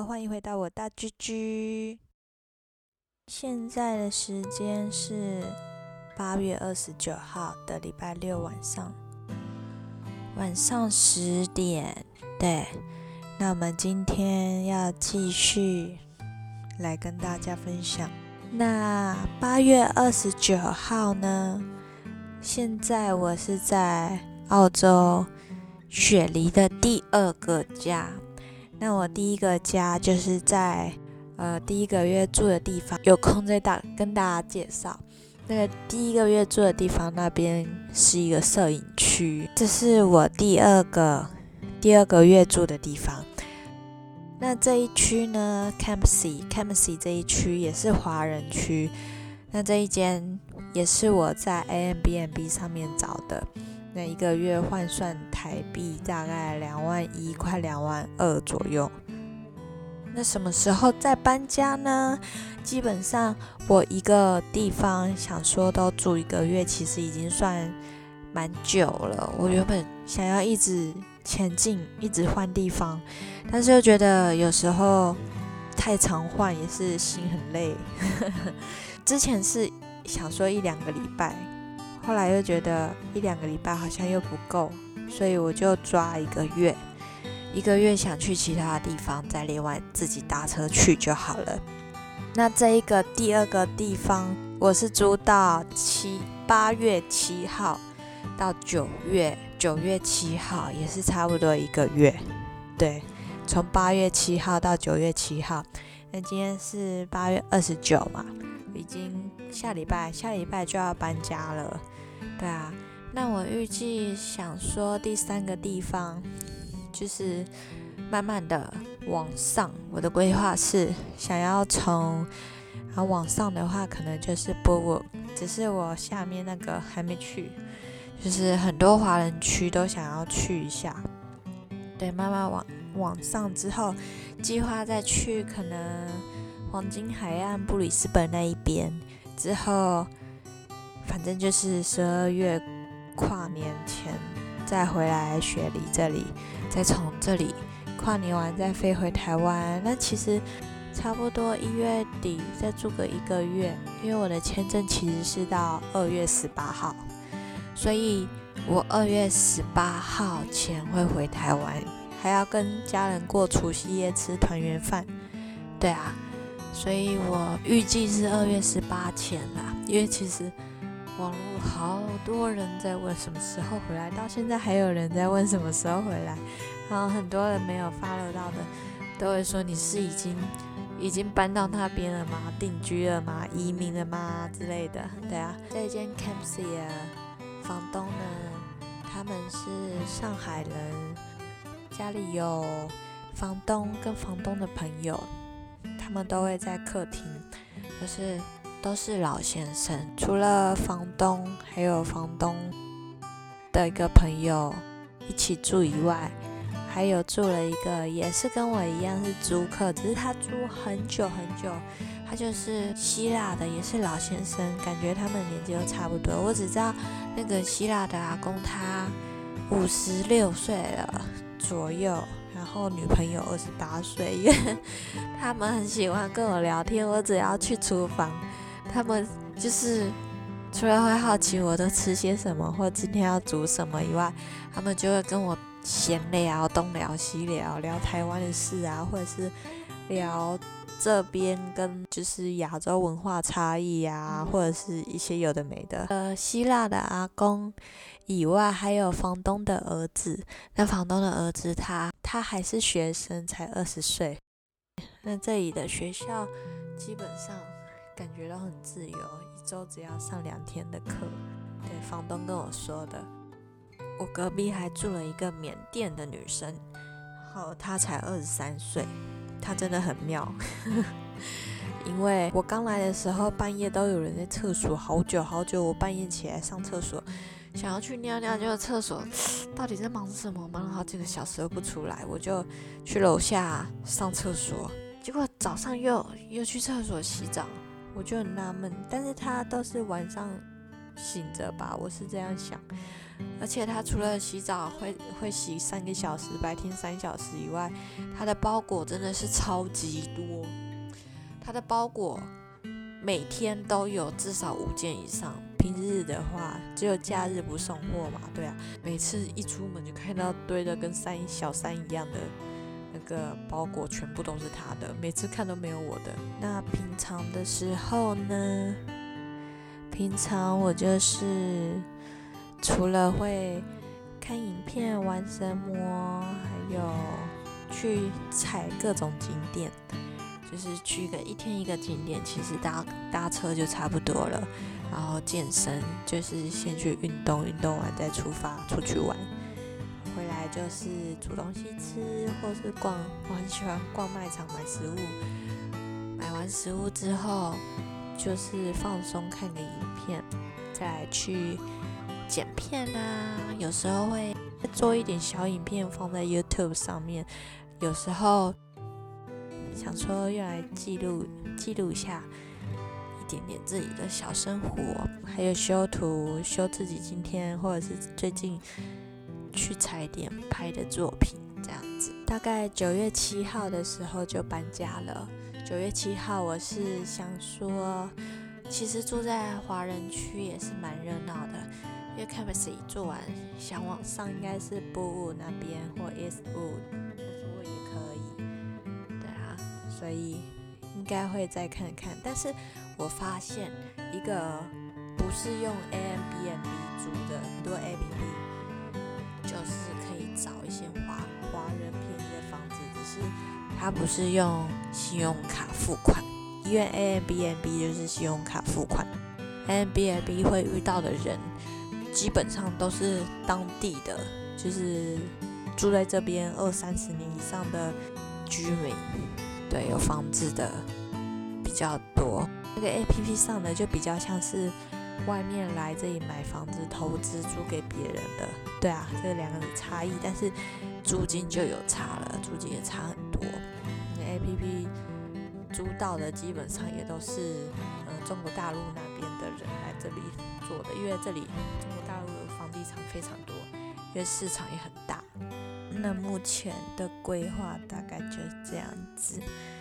欢迎回到我大居居。现在的时间是8月29号的礼拜六晚上10点。对，那我们今天要继续来跟大家分享。那8月29号呢，现在我是在澳洲雪梨的第二个家。那我第一个家就是在第一个月住的地方，有空再跟大家介绍。那个第一个月住的地方那边是一个摄影区，这是我第二个月住的地方。那这一区呢 Campsie 这一区也是华人区。那这一间也是我在 Airbnb 上面找的。那一个月换算台币大概21000，快22000左右。那什么时候再搬家呢？基本上我一个地方想说都住1个月，其实已经算蛮久了。我原本想要一直前进，一直换地方，但是又觉得有时候太常换也是心很累。之前是想说1-2个礼拜。后来又觉得1-2个礼拜好像又不够，所以我就抓1个月，1个月想去其他地方，再另外自己搭车去就好了。那这一个第二个地方，我是租到8月7号到9月7号，也是差不多1个月。对，从8月7号到9月7号。那今天是8月29嘛，已经下礼拜就要搬家了。对啊，那我预计想说第3个地方就是慢慢的往上，我的规划是想要从往上的话可能就是Burwood，只是我下面那个还没去，就是很多华人区都想要去一下。对，慢慢往上之后，计划再去可能黄金海岸布里斯本那一边，之后反正就是12月跨年前再回来雪梨这里，再从这里跨年完再飞回台湾。那其实差不多1月底再住个1个月，因为我的签证其实是到2月18号，所以我2月18号前会回台湾，还要跟家人过除夕夜吃团圆饭。对啊，所以我预计是2月18前啦，因为其实网络好多人在问什么时候回来，到现在还有人在问什么时候回来，然后很多人没有 follow 到的都会说你是已经搬到那边了吗？定居了吗？移民了吗？之类的。对啊，这一间 Campsie 的房东呢，他们是上海人，家里有房东跟房东的朋友，他们都会在客厅，就是都是老先生，除了房东还有房东的一个朋友一起住以外，还有住了一个也是跟我一样是租客，只是他租很久，他就是希腊的，也是老先生，感觉他们年纪都差不多。我只知道那个希腊的阿公他56岁了左右，然后女朋友28岁，因为他们很喜欢跟我聊天，我只要去厨房，他们就是除了会好奇我都吃些什么或今天要煮什么以外，他们就会跟我闲聊，东聊西聊，聊台湾的事啊，或者是聊这边跟就是亚洲文化差异啊，或者是一些有的没的。希腊的阿公以外，还有房东的儿子。那房东的儿子他还是学生，才20岁。那这里的学校基本上感觉都很自由，1周只要上2天的课。对，房东跟我说的。我隔壁还住了一个缅甸的女生，她才23岁，她真的很妙。因为我刚来的时候，半夜都有人在厕所，好久，我半夜起来上厕所，想要去尿尿，结果厕所到底在忙什么，忙了好几个小时都不出来，我就去楼下上厕所，结果早上又去厕所洗澡，我就很纳闷，但是她都是晚上醒着吧，我是这样想。 而且它除了洗澡会洗3个小时，白天3小时以外，它的包裹真的是超级多。它的包裹每天都有至少5件以上，平日的话只有假日不送货嘛，对啊，每次一出门就看到堆的跟小山一样的那个包裹，全部都是他的，每次看都没有我的。那平常的时候呢，平常我就是除了会看影片、玩神魔，还有去踩各种景点，就是去一天一个景点，其实搭车就差不多了。然后健身就是先去运动，运动完再出去玩，回来就是煮东西吃，或是我很喜欢逛卖场买食物。买完食物之后，就是放松看个影片，再来去剪片啊，有时候会做一点小影片放在 YouTube 上面，有时候想说用来记录一下一点点自己的小生活，还有修图，修自己今天或者是最近去踩点拍的作品这样子。大概9月7号的时候就搬家了。9月7号我是想说，其实住在华人区也是蛮热闹的，因为 Campus 一做完，想往上应该是 Bowood 那边或 Eastwood 也可以，对啊，所以应该会再看看。但是我发现一个不是用 Airbnb 租的很多 APP， 就是可以找一些华人便宜的房子，只是它不是用信用卡付款，因为 Airbnb 就是信用卡付款。Airbnb 会遇到的人基本上都是当地的，就是住在这边20-30年以上的居民，对，有房子的比较多。那个 APP 上的就比较像是外面来这里买房子投资租给别人的，对啊，这两个的差异，但是租金就有差了，租金也差很多。APP 租到的基本上也都是中国大陆那边的人来这里做的，因为这里中国大陆的房地产非常多，因为市场也很大。那目前的规划大概就是这样子。